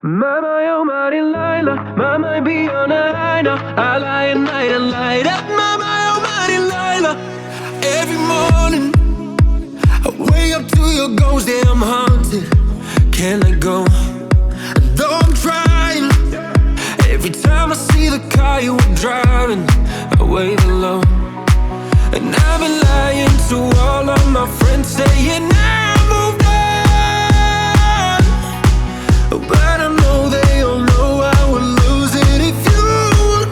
Mama, oh my Delilah, Mama be on a high now. I lie at night and light up. Mama, oh my Delilah. Every morning I wake up to your ghost, yeah, I'm haunted. Can't let go, though I'm trying. Every time I see the car you were driving, I wave hello. And I've been lying to all of my friends, saying I moved on, but I know they all know I would lose it if you were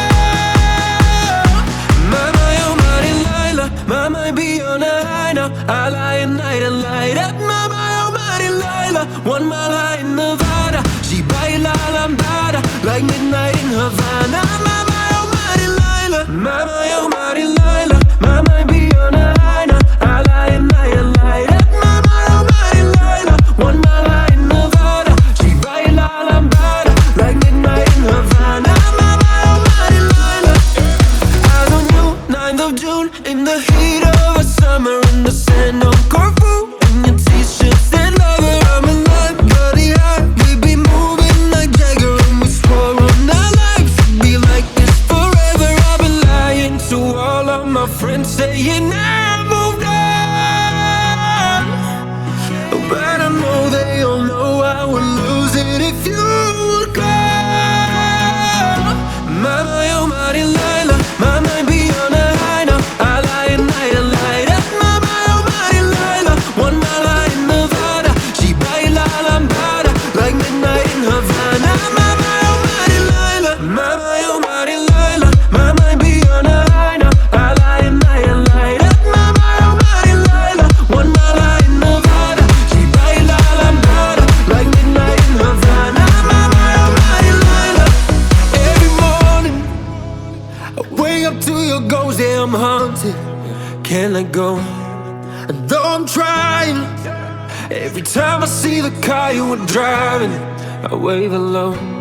gone. Mama, oh my Delilah, Mama be on a high now. I lie at night and light up. Mama, oh my Delilah, 1 mile high in Nevada. She baila lambada like midnight in Havana. Mama, oh my Delilah, Mama, oh my Delilah, Mama be on a high now. I lie at night and light up. Mama, oh my Delilah, 1 mile high in Nevada. She baila lambada like midnight in Havana. Mama, oh my Delilah. Eyes on you, 9th of June, in the heat of a summer in the sand on Corfu. In your t-shirt said lover, I'm in love, bloody high. We be moving like Jagger and we swore on our lives to be like this forever. I've been lying to all of my friends, saying I moved on, but I know they all know I would lose it if you were gone. Mama, oh my Delilah, Mama be on a high now. I lie at night and light up. Mama, oh my Delilah, 1 mile high in Nevada. She baila lambada like midnight in Havana. Mama, oh my Delilah, Mama, oh my Delilah, Mama be on a high now. I lie at night and light up. Mama, oh my Delilah, 1 mile high in Nevada. She baila lambada like midnight in Havana. Mama, oh my Delilah. Every morning I wake up to your ghost, yeah, I'm haunted. Can't let go, and though I'm trying, every time I see the car you were driving, I wave hello.